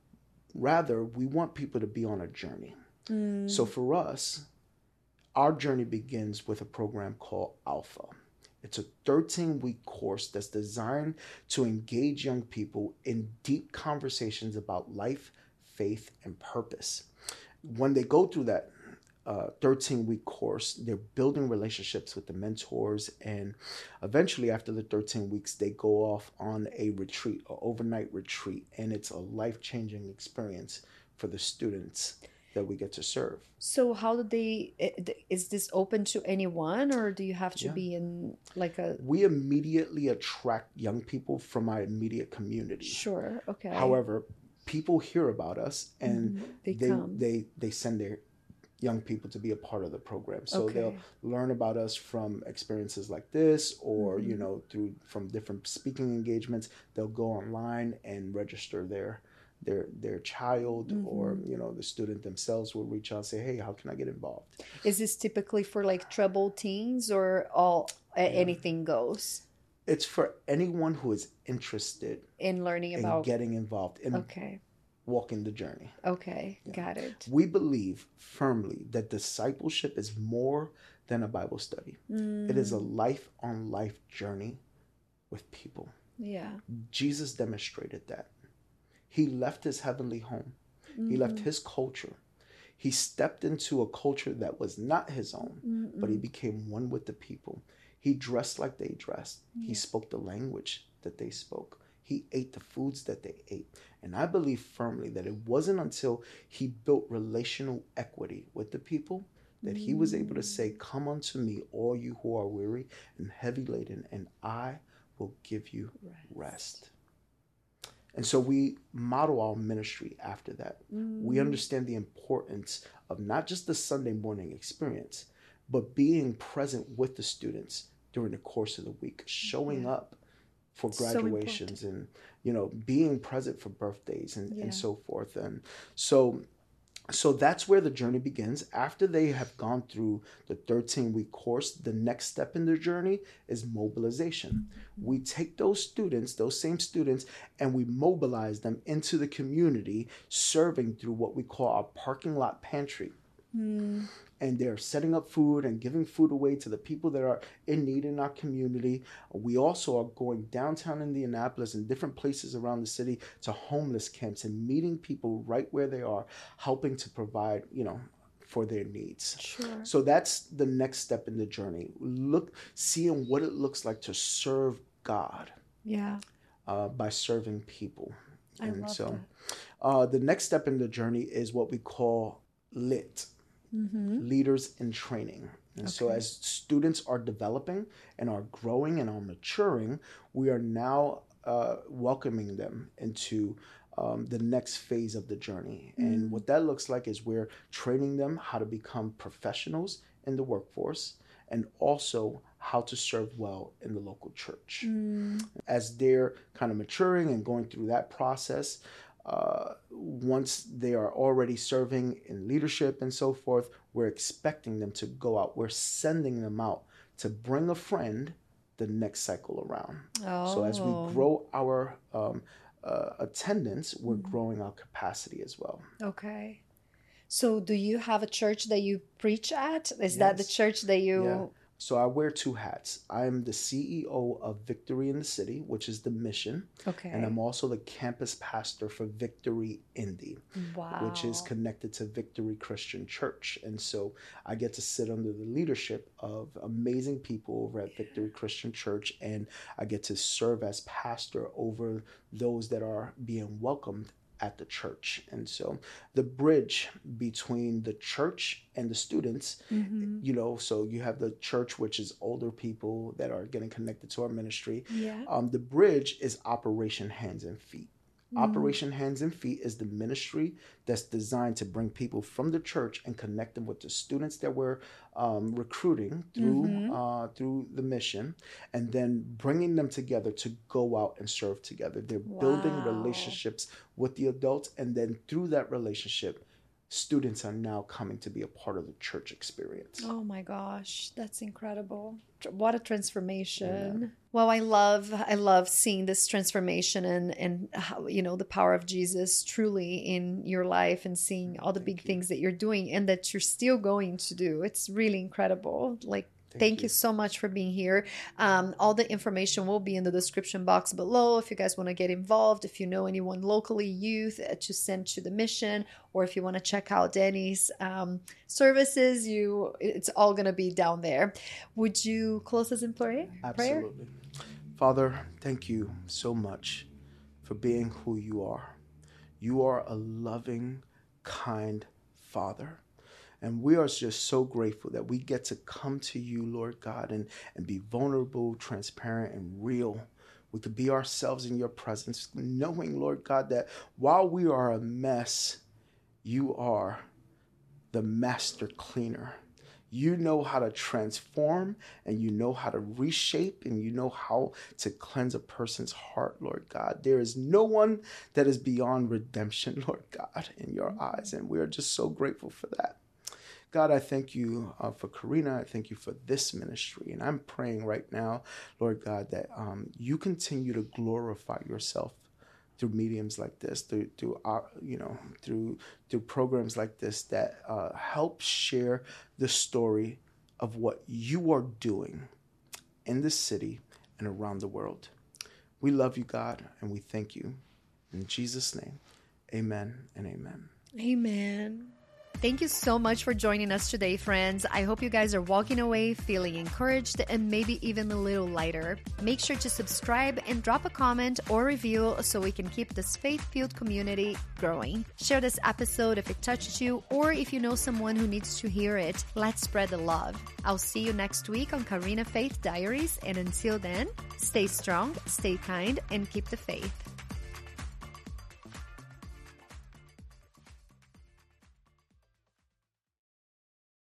Rather, we want people to be on a journey. Mm. So for us, our journey begins with a program called Alpha. It's a thirteen-week course that's designed to engage young people in deep conversations about life, faith, and purpose. When they go through that uh, thirteen-week course, they're building relationships with the mentors, and eventually after the thirteen weeks, they go off on a retreat, an overnight retreat, and it's a life-changing experience for the students that we get to serve. So how do they, is this open to anyone, or do you have to Yeah. be in like a... We immediately attract young people from our immediate community. Sure, okay. However, people hear about us and mm-hmm. they, they, come. they they send their young people to be a part of the program. So okay. they'll learn about us from experiences like this, or, mm-hmm. you know, through from different speaking engagements. They'll go online and register their their their child, mm-hmm. or, you know, the student themselves will reach out and say, hey, how can I get involved? Is this typically for like troubled teens, or all yeah. anything goes? It's for anyone who is interested in learning about in getting involved in okay. walking the journey. Okay, yeah. got it. We believe firmly that discipleship is more than a Bible study. Mm. It is a life on life journey with people. Yeah. Jesus demonstrated that. He left his heavenly home. Mm-hmm. He left his culture. He stepped into a culture that was not his own, mm-mm. but he became one with the people. He dressed like they dressed. Yeah. He spoke the language that they spoke. He ate the foods that they ate. And I believe firmly that it wasn't until he built relational equity with the people that he was able to say, come unto me, all you who are weary and heavy laden, and I will give you rest. rest. And so we model our ministry after that. Mm. We understand the importance of not just the Sunday morning experience, but being present with the students during the course of the week, showing yeah. up for graduations, so and, you know, being present for birthdays and, yeah. and so forth. And so So that's where the journey begins. After they have gone through the thirteen-week course, the next step in their journey is mobilization. Mm-hmm. We take those students, those same students, and we mobilize them into the community, serving through what we call our parking lot pantry. Mm. And they're setting up food and giving food away to the people that are in need in our community. We also are going downtown Indianapolis and different places around the city to homeless camps and meeting people right where they are, helping to provide, you know, for their needs. Sure. So that's the next step in the journey. Look, seeing what it looks like to serve God. Yeah. Uh, by serving people. I and love so that. Uh, the next step in the journey is what we call LIT. Mm-hmm. Leaders in training. And okay. so as students are developing and are growing and are maturing, we are now uh, welcoming them into um, the next phase of the journey. Mm. And what that looks like is we're training them how to become professionals in the workforce and also how to serve well in the local church. Mm. As they're kind of maturing and going through that process, uh, once they are already serving in leadership and so forth, we're expecting them to go out. We're sending them out to bring a friend the next cycle around. Oh. So as we grow our um, uh, attendance, we're mm. growing our capacity as well. Okay. So do you have a church that you preach at? Is yes. that the church that you... Yeah. So I wear two hats. I'm the C E O of Victory in the City, which is the mission. Okay. And I'm also the campus pastor for Victory Indy, wow. which is connected to Victory Christian Church. And so I get to sit under the leadership of amazing people over at Victory Christian Church, and I get to serve as pastor over those that are being welcomed at the church. And so the bridge between the church and the students, mm-hmm. you know, so you have the church, which is older people that are getting connected to our ministry. Yeah. Um, the bridge is Operation Hands and Feet. Mm. Operation Hands and Feet is the ministry that's designed to bring people from the church and connect them with the students that we're um, recruiting through mm-hmm. uh, through the mission, and then bringing them together to go out and serve together. They're wow. building relationships with the adults, and then through that relationship, students are now coming to be a part of the church experience. Oh my gosh, that's incredible. What a transformation. Yeah. Well, I love I love seeing this transformation and and how, you know, the power of Jesus truly in your life, and seeing all the Thank big you. things that you're doing and that you're still going to do. It's really incredible. Like, Thank, Thank you. you so much for being here. Um, all the information will be in the description box below if you guys want to get involved, if you know anyone locally, youth, uh, to send to the mission, or if you want to check out Danny's um, services, you it's all going to be down there. Would you close us in prayer? Absolutely. Father, thank you so much for being who you are. You are a loving, kind Father. And we are just so grateful that we get to come to you, Lord God, and, and be vulnerable, transparent, and real. We could be ourselves in your presence, knowing, Lord God, that while we are a mess, you are the master cleaner. You know how to transform, and you know how to reshape, and you know how to cleanse a person's heart, Lord God. There is no one that is beyond redemption, Lord God, in your eyes, and we are just so grateful for that. God, I thank you uh, for Karina. I thank you for this ministry. And I'm praying right now, Lord God, that um, you continue to glorify yourself through mediums like this, through, through our, you know, through through programs like this that uh, help share the story of what you are doing in the city and around the world. We love you, God, and we thank you. In Jesus' name, amen and amen. Amen. Thank you so much for joining us today, friends. I hope you guys are walking away feeling encouraged and maybe even a little lighter. Make sure to subscribe and drop a comment or review so we can keep this faith-filled community growing. Share this episode if it touched you, or if you know someone who needs to hear it. Let's spread the love. I'll see you next week on Karina Faith Diaries, and until then, stay strong, stay kind, and keep the faith.